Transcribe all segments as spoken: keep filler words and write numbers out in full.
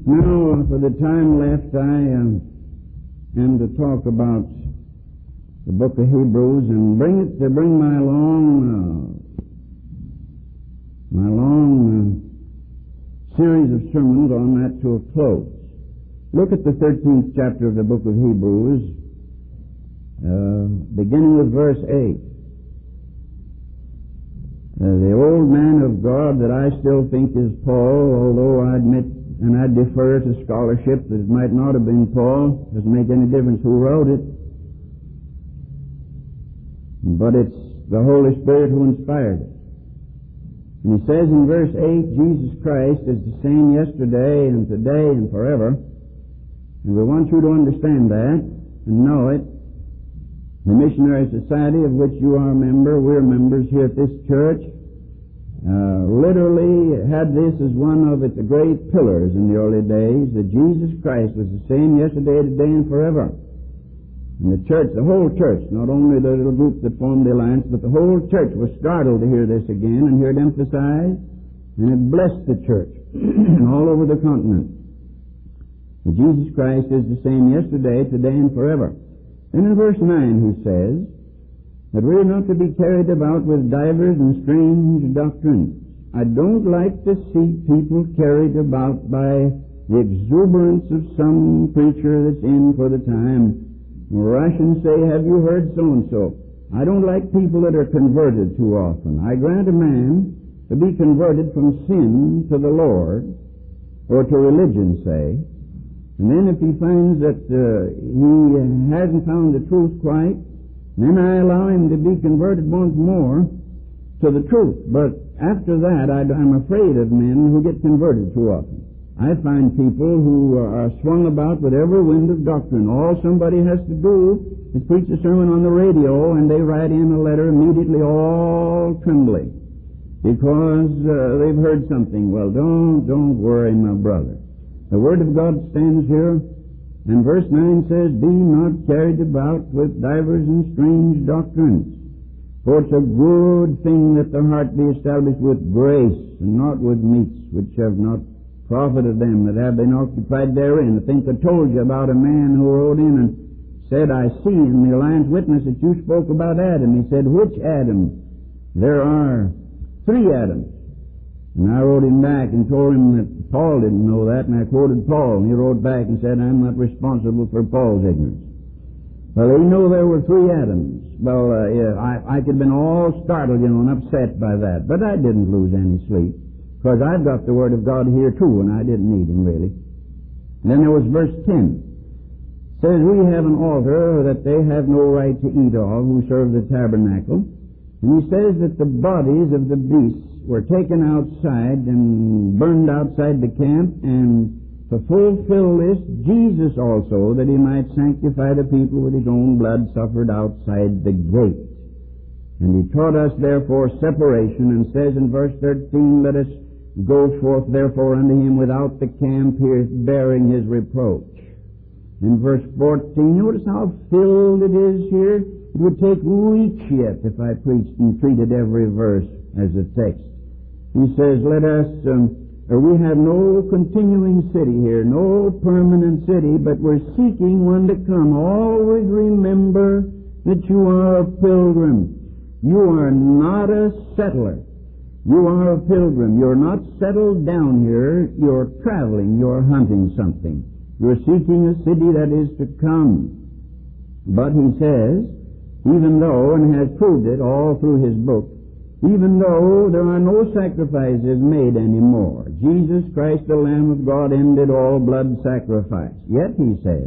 Now, for the time left, I um, am to talk about the book of Hebrews and bring it to bring my long, uh, my long uh, series of sermons on that to a close. Look at the thirteenth chapter of the book of Hebrews, uh, beginning with verse eight. Uh, the old man of God that I still think is Paul, although I admit and I defer to scholarship that it might not have been Paul. Doesn't make any difference who wrote it. But it's the Holy Spirit who inspired it. And he says in verse eight, Jesus Christ is the same yesterday and today and forever. And we want you to understand that and know it. The Missionary Society of which you are a member, we're members here at this church, uh, literally had this as one of its great pillars in the early days, that Jesus Christ was the same yesterday, today, and forever. And the church, the whole church, not only the little group that formed the alliance, but the whole church was startled to hear this again and hear it emphasized, and it blessed the church all over the continent. That Jesus Christ is the same yesterday, today, and forever. And in verse nine he says that we're not to be carried about with divers and strange doctrines. I don't like to see people carried about by the exuberance of some preacher that's in for the time. Rush and say, have you heard so-and-so? I don't like people that are converted too often. I grant a man to be converted from sin to the Lord, or to religion, say, and then if he finds that uh, he hasn't found the truth quite, then I allow him to be converted once more to the truth. But after that, I, I'm afraid of men who get converted too often. I find people who are swung about with every wind of doctrine. All somebody has to do is preach a sermon on the radio, and they write in a letter immediately all trembling because uh, they've heard something. Well, don't, don't worry, my brother. The Word of God stands here, and verse nine says, be not carried about with divers and strange doctrines. For it's a good thing that the heart be established with grace, and not with meats, which have not profited them that have been occupied therein. I think I told you about a man who wrote in and said, I see in the Alliance Witness that you spoke about Adam. He said, which Adam? There are three Adams. And I wrote him back and told him that Paul didn't know that, and I quoted Paul, and he wrote back and said, I'm not responsible for Paul's ignorance. Well, he knew there were three Adams. Well, uh, yeah, I, I could have been all startled, you know, and upset by that, but I didn't lose any sleep, because I've got the Word of God here too, and I didn't need him really. And then there was verse ten. It says, we have an altar that they have no right to eat of who serve the tabernacle. And he says that the bodies of the beasts were taken outside and burned outside the camp, and to fulfill this, Jesus also, that he might sanctify the people with his own blood, suffered outside the gate. And he taught us therefore separation, and says in verse thirteen, let us go forth therefore unto him without the camp, here bearing his reproach. In verse fourteen, notice how filled it is here. It would take weeks yet if I preached and treated every verse as a text. He says, let us, um, we have no continuing city here, no permanent city, but we're seeking one to come. Always remember that you are a pilgrim. You are not a settler. You are a pilgrim. You're not settled down here. You're traveling. You're hunting something. You're seeking a city that is to come. But he says, even though, and has proved it all through his book, even though there are no sacrifices made anymore, Jesus Christ, the Lamb of God, ended all blood sacrifice. Yet, he says,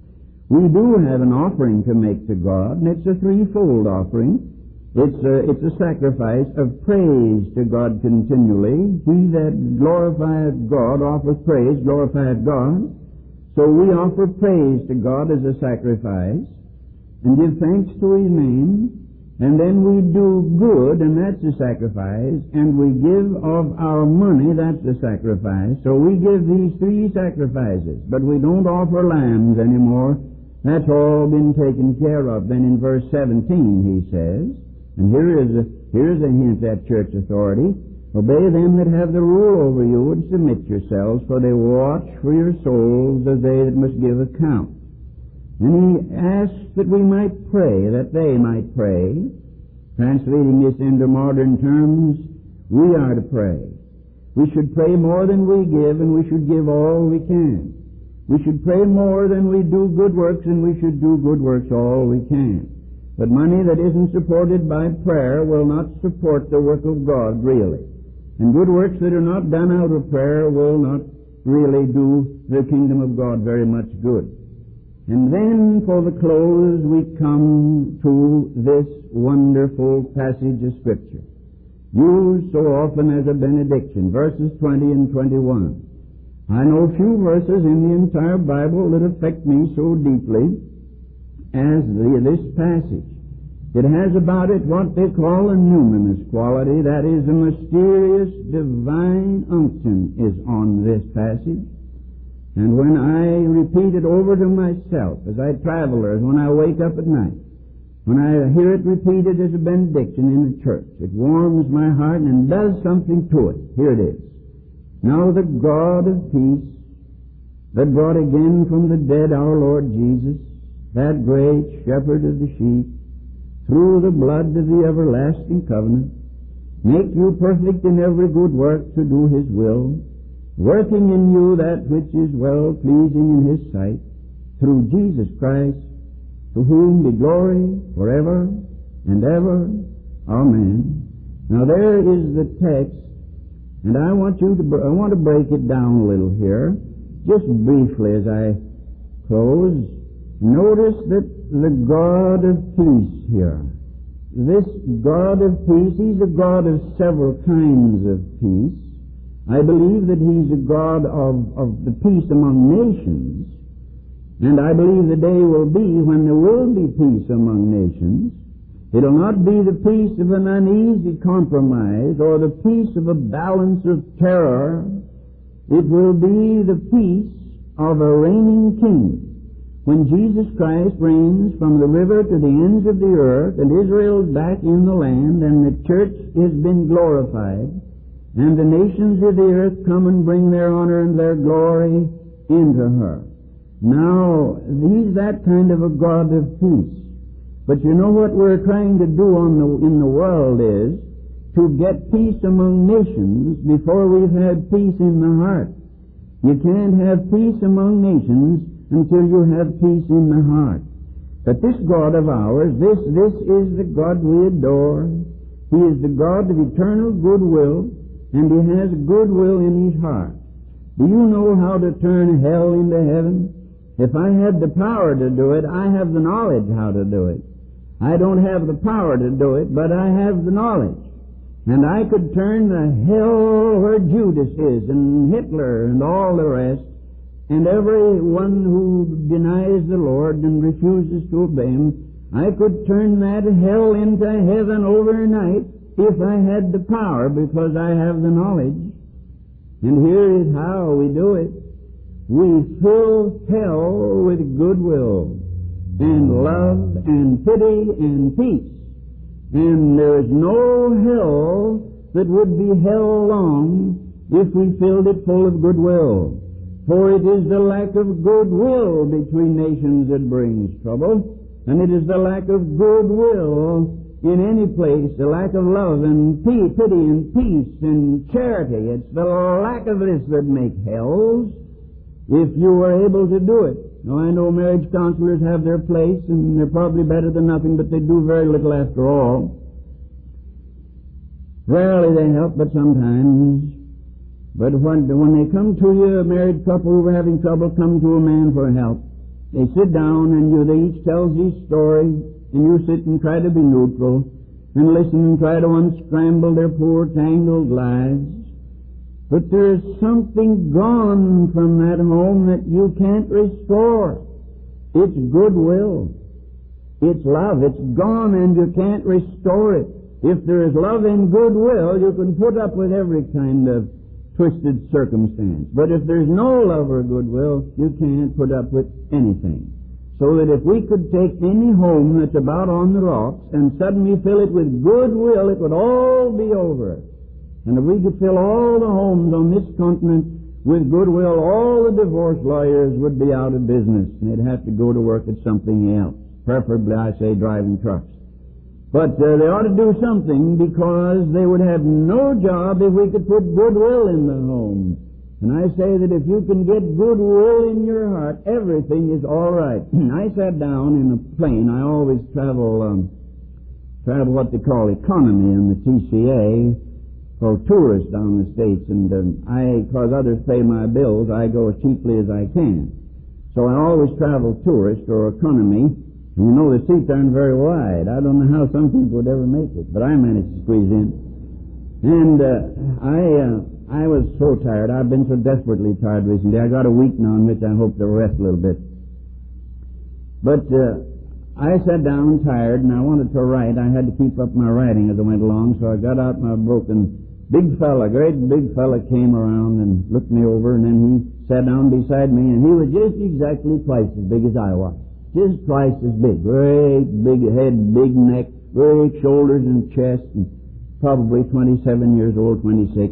we do have an offering to make to God, and it's a threefold offering. It's a, it's a sacrifice of praise to God continually. He that glorifieth God offers praise, glorifieth God. So we offer praise to God as a sacrifice, and give thanks to his name. And then we do good, and that's a sacrifice, and we give of our money, that's a sacrifice. So we give these three sacrifices, but we don't offer lambs anymore. That's all been taken care of. Then in verse seventeen he says, and here is a, here is a hint at church authority, Obey them that have the rule over you, and submit yourselves, for they watch for your souls as they that must give account. And he asks that we might pray, that they might pray. Translating this into modern terms, we are to pray. We should pray more than we give, and we should give all we can. We should pray more than we do good works, and we should do good works all we can. But money that isn't supported by prayer will not support the work of God, really. And good works that are not done out of prayer will not really do the kingdom of God very much good. And then for the close we come to this wonderful passage of Scripture, used so often as a benediction, verses twenty and twenty-one. I know few verses in the entire Bible that affect me so deeply as the, this passage. It has about it what they call a numinous quality, that is, a mysterious divine unction is on this passage. And when I repeat it over to myself as I travel or when I wake up at night, when I hear it repeated as a benediction in the church, it warms my heart and does something to it. Here it is. Now the God of peace, that brought again from the dead our Lord Jesus, that great shepherd of the sheep, through the blood of the everlasting covenant, make you perfect in every good work to do His will, working in you that which is well pleasing in His sight, through Jesus Christ, to whom be glory forever and ever. Amen. Now there is the text, and I want you to, I want to break it down a little here, just briefly as I close. Notice that the God of peace here, this God of peace, He's a God of several kinds of peace. I believe that He's a God of, of the peace among nations, and I believe the day will be when there will be peace among nations. It'll not be the peace of an uneasy compromise or the peace of a balance of terror. It will be the peace of a reigning king. When Jesus Christ reigns from the river to the ends of the earth, and Israel's back in the land, and the church has been glorified, and the nations of the earth come and bring their honor and their glory into her. Now, He's that kind of a God of peace. But you know what we're trying to do on the, in the world is to get peace among nations before we've had peace in the heart. You can't have peace among nations until you have peace in the heart. But this God of ours, this, this is the God we adore. He is the God of eternal goodwill, and He has goodwill in His heart. Do you know how to turn hell into heaven? If I had the power to do it, I have the knowledge how to do it. I don't have the power to do it, but I have the knowledge. And I could turn the hell where Judas is, and Hitler, and all the rest, and everyone who denies the Lord and refuses to obey Him, I could turn that hell into heaven overnight if I had the power, because I have the knowledge. And here is how we do it. We fill hell with goodwill and love and pity and peace. And there is no hell that would be hell long if we filled it full of goodwill. For it is the lack of goodwill between nations that brings trouble, and it is the lack of goodwill in any place, the lack of love and pity and peace and charity. It's the lack of this that make hells, if you were able to do it. Now, I know marriage counselors have their place, and they're probably better than nothing, but they do very little after all. Rarely they help, but sometimes. But when, when they come to you, a married couple who are having trouble, come to a man for help. They sit down, and you, they each tells his story, and you sit and try to be neutral, and listen and try to unscramble their poor tangled lives. But there's something gone from that home that you can't restore. It's goodwill. It's love. It's gone, and you can't restore it. If there is love and goodwill, you can put up with every kind of twisted circumstance. But if there's no love or goodwill, you can't put up with anything. So that if we could take any home that's about on the rocks and suddenly fill it with goodwill, it would all be over. And if we could fill all the homes on this continent with goodwill, all the divorce lawyers would be out of business, and they'd have to go to work at something else. Preferably, I say, driving trucks. But uh, they ought to do something, because they would have no job if we could put goodwill in the home. And I say that if you can get goodwill in your heart, everything is all right. I sat down in a plane. I always travel, um, travel what they call economy in the T C A for tourists down the States. And um, I, because others pay my bills, I go as cheaply as I can. So I always travel tourist or economy. And you know the seats aren't very wide. I don't know how some people would ever make it, but I managed to squeeze in. And uh, I... Uh, I was so tired. I've been so desperately tired recently. I got a week now in which I hope to rest a little bit. But uh, I sat down tired, and I wanted to write. I had to keep up my writing as I went along, so I got out my book, and big fella, great big fella came around and looked me over, and then he sat down beside me, and he was just exactly twice as big as I was. Just twice as big. Great big head, big neck, great shoulders and chest, and probably twenty-seven years old, twenty-six.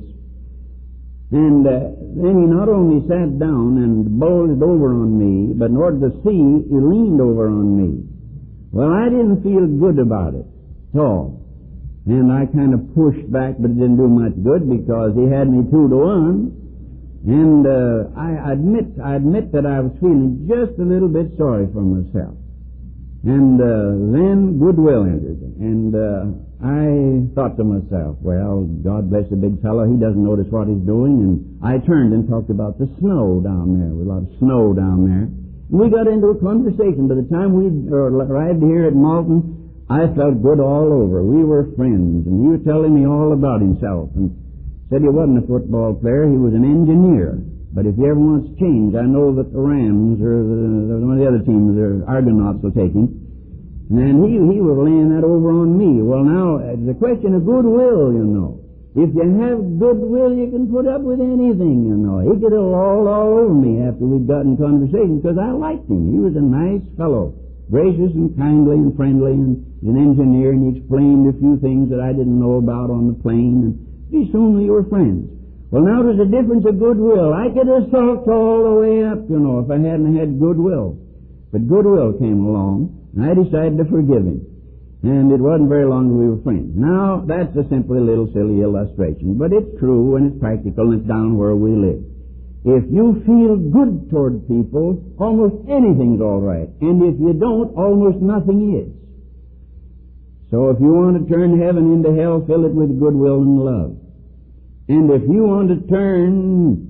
And uh, then he not only sat down and bulged over on me, but in order to see, he leaned over on me. Well, I didn't feel good about it at all. And I kind of pushed back, but it didn't do much good, because he had me two to one. And uh, I admit, I admit that I was feeling just a little bit sorry for myself. And uh, then goodwill entered. And uh, I thought to myself, well, God bless the big fellow, he doesn't notice what he's doing. And I turned and talked about the snow down there. There was a lot of snow down there. And we got into a conversation. By the time we uh, arrived here at Malton, I felt good all over. We were friends, and he was telling me all about himself. And said he wasn't a football player, he was an engineer. But if he ever wants change, I know that the Rams or the, one of the other teams, the Argonauts, will take him. And then he, he was laying that over on me. Well, now, it's a question of goodwill, you know. If you have goodwill, you can put up with anything, you know. He could have all, all over me after we'd gotten conversation, because I liked him. He was a nice fellow, gracious and kindly and friendly, and he's an engineer, and he explained a few things that I didn't know about on the plane, and pretty soon we were friends. Well, now there's a difference of goodwill. I could have sulked all the way up, you know, if I hadn't had goodwill. But goodwill came along, and I decided to forgive him. And it wasn't very long that we were friends. Now, that's a simply little silly illustration, but it's true and it's practical and it's down where we live. If you feel good toward people, almost anything's all right. And if you don't, almost nothing is. So if you want to turn heaven into hell, fill it with goodwill and love. And if you want to turn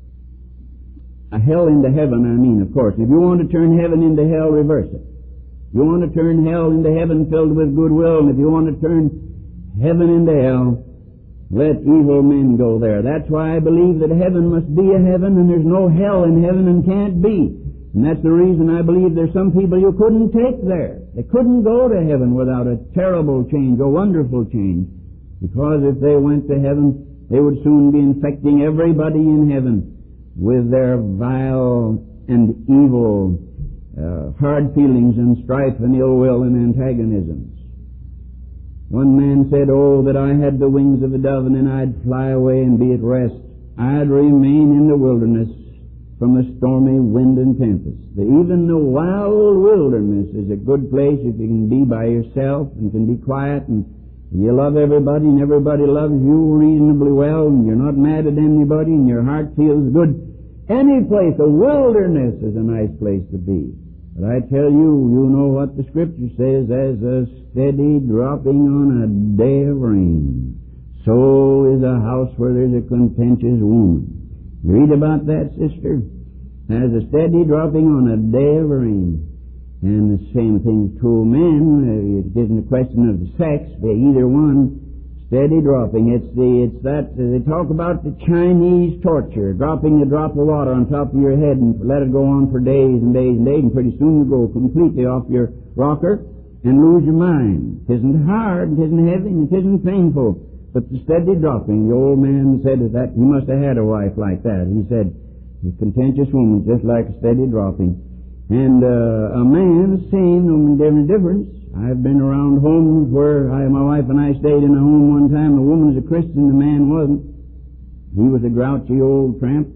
a hell into heaven, I mean, of course, if you want to turn heaven into hell, reverse it. If you want to turn hell into heaven filled with goodwill, and if you want to turn heaven into hell, let evil men go there. That's why I believe that heaven must be a heaven, and there's no hell in heaven and can't be. And that's the reason I believe there's some people you couldn't take there. They couldn't go to heaven without a terrible change, a wonderful change. Because if they went to heaven, they would soon be infecting everybody in heaven with their vile and evil uh, hard feelings and strife and ill will and antagonisms. One man said, "Oh, that I had the wings of a dove, and then I'd fly away and be at rest. I'd remain in the wilderness from the stormy wind and tempest." The, even the wild wilderness is a good place if you can be by yourself and can be quiet, and you love everybody and everybody loves you reasonably well, and you're not mad at anybody and your heart feels good. Any place, a wilderness is a nice place to be. But I tell you, you know what the Scripture says, as a steady dropping on a day of rain, so is a house where there's a contentious woman. You read about that, sister? As a steady dropping on a day of rain. And the same thing to men. It isn't a question of the sex, but either one, steady dropping. It's the, it's that, they talk about the Chinese torture, dropping a drop of water on top of your head and let it go on for days and days and days, and pretty soon you go completely off your rocker and lose your mind. It isn't hard, it isn't heavy, and it isn't painful, but the steady dropping. The old man said that he must have had a wife like that. He said, a contentious woman, just like a steady dropping. And uh, a man, same, no different difference. I've been around homes where I, my wife and I stayed in a home one time. The woman was a Christian, the man wasn't. He was a grouchy old tramp.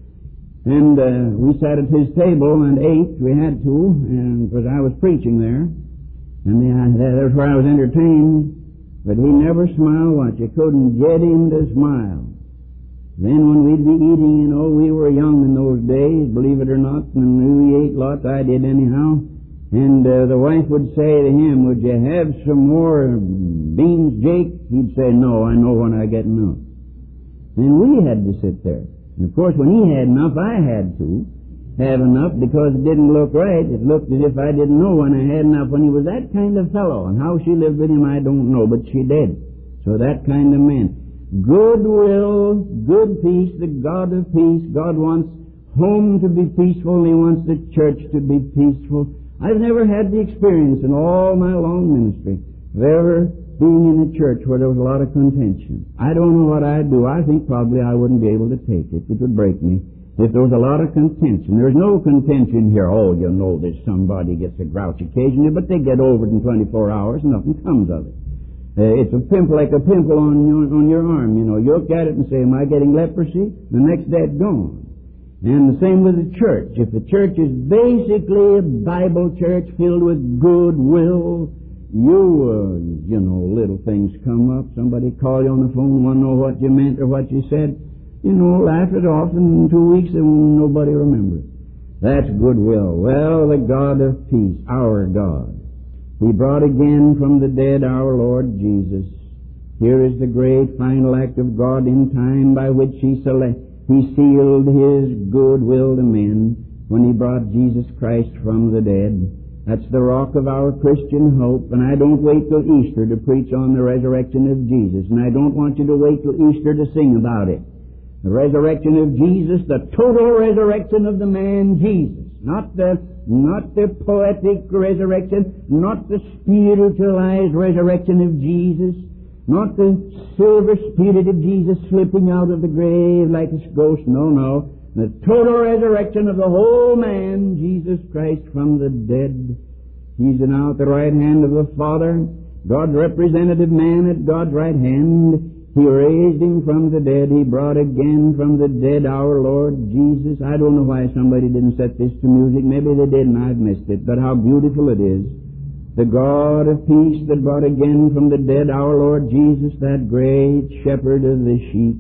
And uh, we sat at his table and ate. We had to, and because I was preaching there. And the, uh, that's where I was entertained. But he never smiled once. You couldn't get him to smile. Then when we'd be eating, you know, we were young in those days, believe it or not, and we ate lots. I did anyhow. And uh, the wife would say to him, would you have some more beans, Jake? He'd say, no, I know when I get enough. Then we had to sit there. And of course, when he had enough, I had to have enough because it didn't look right. It looked as if I didn't know when I had enough. When he was that kind of fellow, and how she lived with him, I don't know, but she did. So that kind of man. Goodwill, good peace, the God of peace. God wants home to be peaceful. He wants the church to be peaceful. I've never had the experience in all my long ministry of ever being in a church where there was a lot of contention. I don't know what I'd do. I think probably I wouldn't be able to take it. It would break me if there was a lot of contention. There's no contention here. Oh, you know, there's somebody gets a grouch occasionally, but they get over it in twenty-four hours and nothing comes of it. Uh, it's a pimple, like a pimple on your, on your arm. You know, you look at it and say, am I getting leprosy? The next day it's gone. And the same with the church. If the church is basically a Bible church filled with goodwill, you, uh, you know, little things come up. Somebody call you on the phone, want to know what you meant or what you said. You know, laugh it off, and in two weeks and nobody remembers. That's goodwill. Well, the God of peace, our God. He brought again from the dead our Lord Jesus. Here is the great final act of God in time by which He select, He sealed His goodwill to men when He brought Jesus Christ from the dead. That's the rock of our Christian hope, and I don't wait till Easter to preach on the resurrection of Jesus, and I don't want you to wait till Easter to sing about it. The resurrection of Jesus, the total resurrection of the man Jesus, not the Not the poetic resurrection, not the spiritualized resurrection of Jesus, not the silver-spirited Jesus slipping out of the grave like a ghost. No, no. The total resurrection of the whole man, Jesus Christ, from the dead. He's now at the right hand of the Father, God's representative man at God's right hand. He raised Him from the dead. He brought again from the dead our Lord Jesus. I don't know why somebody didn't set this to music. Maybe they did and I've missed it. But how beautiful it is. The God of peace that brought again from the dead our Lord Jesus, that great shepherd of the sheep.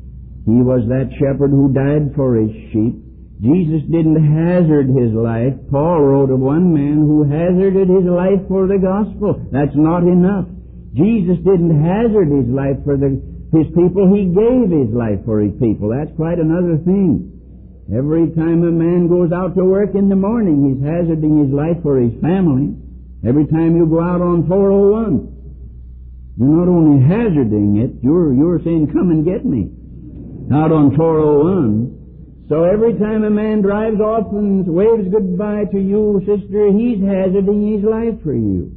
He was that shepherd who died for His sheep. Jesus didn't hazard His life. Paul wrote of one man who hazarded his life for the gospel. That's not enough. Jesus didn't hazard His life for the, His people. He gave His life for His people. That's quite another thing. Every time a man goes out to work in the morning, he's hazarding his life for his family. Every time you go out on four oh one, you're not only hazarding it, you're, you're saying, come and get me. Out on four oh one. So every time a man drives off and waves goodbye to you, sister, he's hazarding his life for you.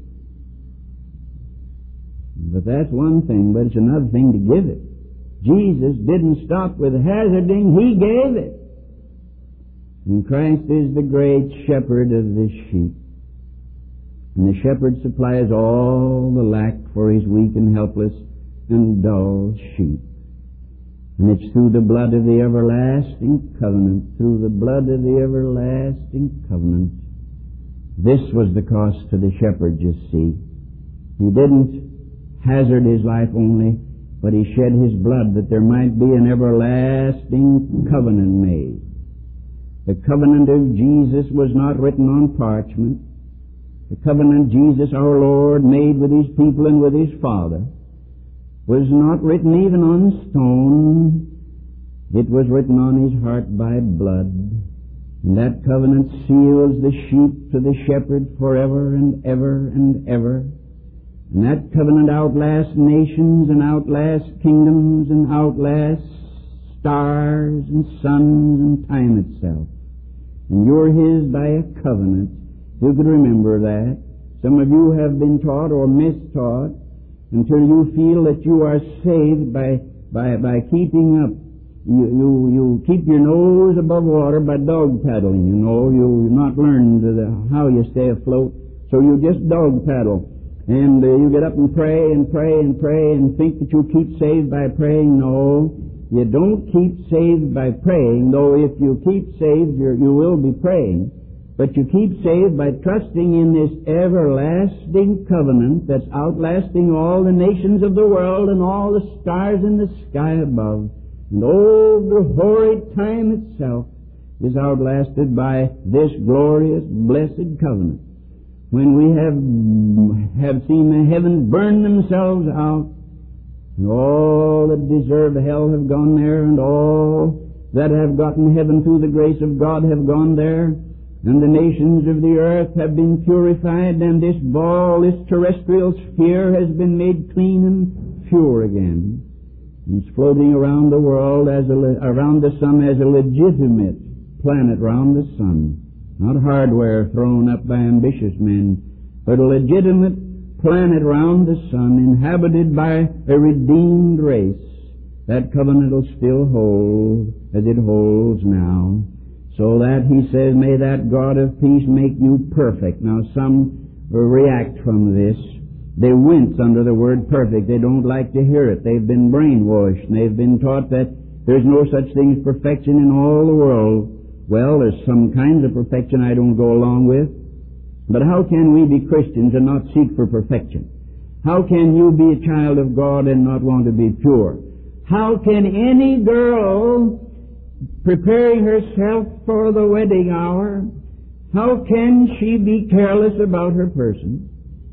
But that's one thing, but it's another thing to give it. Jesus didn't stop with hazarding, He gave it. And Christ is the great shepherd of the sheep. And the shepherd supplies all the lack for His weak and helpless and dull sheep. And it's through the blood of the everlasting covenant, through the blood of the everlasting covenant. This was the cost to the shepherd, you see. He didn't hazard his life only, but He shed His blood that there might be an everlasting covenant made. The covenant of Jesus was not written on parchment. The covenant Jesus our Lord made with His people and with His Father was not written even on stone. It was written on His heart by blood. And that covenant seals the sheep to the shepherd forever and ever and ever. And that covenant outlasts nations and outlasts kingdoms and outlasts stars and suns and time itself. And you're His by a covenant. You could remember that. Some of you have been taught or mistaught until you feel that you are saved by by by keeping up. You you you keep your nose above water by dog paddling. You know, you've not learned the, how you stay afloat, so you just dog paddle. and uh, you get up and pray and pray and pray and think that you keep saved by praying. No, you don't keep saved by praying, though if you keep saved, you're, you will be praying. But you keep saved by trusting in this everlasting covenant that's outlasting all the nations of the world and all the stars in the sky above. And oh, the horrid time itself is outlasted by this glorious, blessed covenant. When we have, have seen the heavens burn themselves out, and all that deserve hell have gone there, and all that have gotten heaven through the grace of God have gone there, and the nations of the earth have been purified, and this ball, this terrestrial sphere has been made clean and pure again. And it's floating around the world, as a, around the sun as a legitimate planet round the sun. Not hardware thrown up by ambitious men, but a legitimate planet round the sun, inhabited by a redeemed race. That covenant will still hold as it holds now. So that, he says, may that God of peace make you perfect. Now some react from this. They wince under the word perfect. They don't like to hear it. They've been brainwashed, and they've been taught that there's no such thing as perfection in all the world. Well, there's some kinds of perfection I don't go along with. But how can we be Christians and not seek for perfection? How can you be a child of God and not want to be pure? How can any girl preparing herself for the wedding hour, how can she be careless about her person?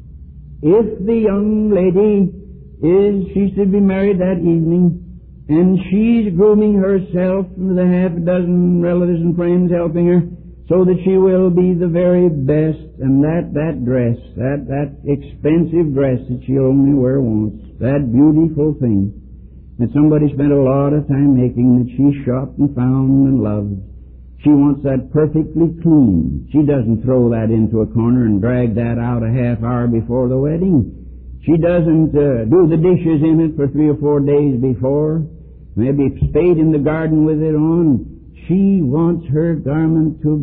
If the young lady is, she's to be married that evening, and she's grooming herself with a half a dozen relatives and friends helping her, so that she will be the very best, and that, that dress, that, that expensive dress that she'll only wear once, that beautiful thing that somebody spent a lot of time making, that she shopped and found and loved, she wants that perfectly clean. She doesn't throw that into a corner and drag that out a half hour before the wedding. She doesn't uh, do the dishes in it for three or four days before, maybe spade in the garden with it on. She wants her garment to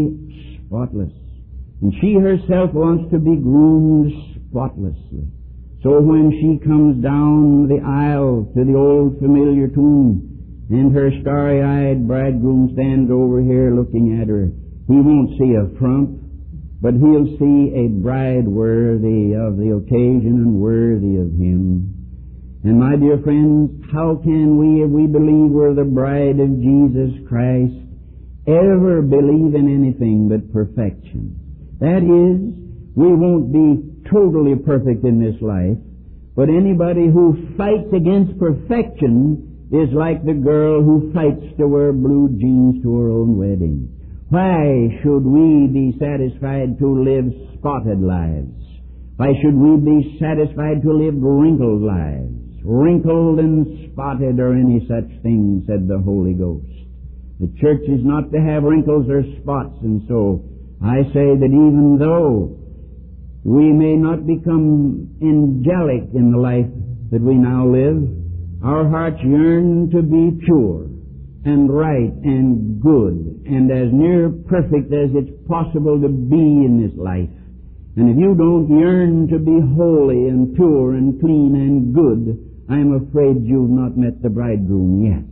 be spotless. And she herself wants to be groomed spotlessly. So when she comes down the aisle to the old familiar tune, and her starry-eyed bridegroom stands over here looking at her, he won't see a frump, but he'll see a bride worthy of the occasion and worthy of him. And my dear friends, how can we, if we believe we're the bride of Jesus Christ, ever believe in anything but perfection? That is, we won't be totally perfect in this life, but anybody who fights against perfection is like the girl who fights to wear blue jeans to her own wedding. Why should we be satisfied to live spotted lives? Why should we be satisfied to live wrinkled lives? Wrinkled and spotted or any such thing, said the Holy Ghost. The church is not to have wrinkles or spots, and so I say that even though we may not become angelic in the life that we now live, our hearts yearn to be pure and right and good and as near perfect as it's possible to be in this life. And if you don't yearn to be holy and pure and clean and good, I'm afraid you've not met the bridegroom yet.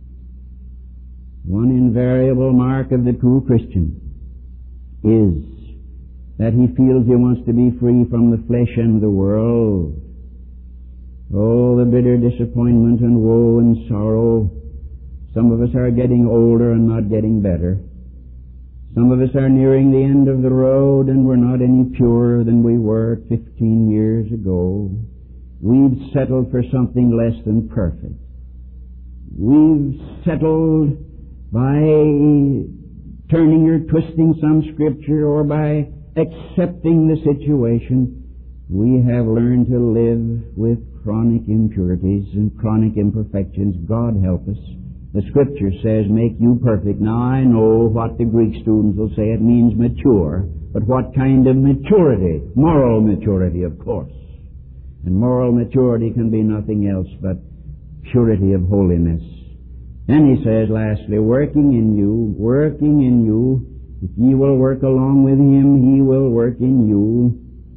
One invariable mark of the true Christian is that he feels he wants to be free from the flesh and the world. Oh, the bitter disappointment and woe and sorrow. Some of us are getting older and not getting better. Some of us are nearing the end of the road and we're not any purer than we were fifteen years ago. We've settled for something less than perfect. We've settled by turning or twisting some scripture or by accepting the situation. We have learned to live with chronic impurities and chronic imperfections. God help us. The Scripture says, make you perfect. Now I know what the Greek students will say. It means mature. But what kind of maturity? Moral maturity, of course. And moral maturity can be nothing else but purity of holiness. Then he says, lastly, working in you, working in you. If ye will work along with him, he will work in you.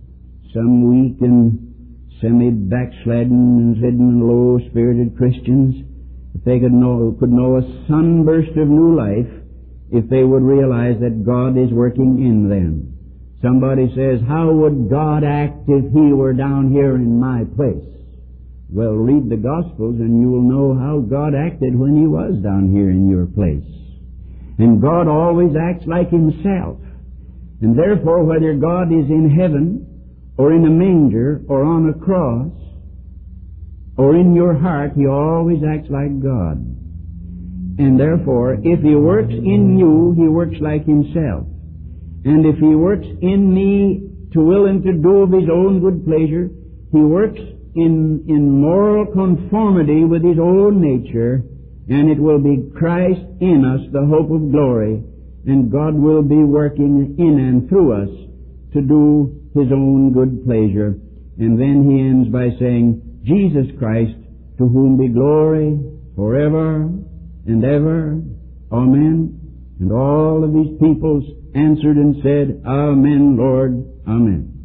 some weak and semi-backslidden and hidden low-spirited Christians, if they could know, could know a sunburst of new life, if they would realize that God is working in them. Somebody says, how would God act if He were down here in my place? Well, read the Gospels and you will know how God acted when He was down here in your place. And God always acts like Himself. And therefore, whether God is in heaven, or in a manger, or on a cross, or in your heart, He always acts like God. And therefore, if He works in you, He works like Himself. And if He works in me to will and to do of His own good pleasure, He works in, in moral conformity with His own nature, and it will be Christ in us, the hope of glory, and God will be working in and through us to do His own good pleasure. And then He ends by saying, Jesus Christ, to whom be glory forever and ever. Amen. And all of these peoples answered and said, Amen, Lord, Amen.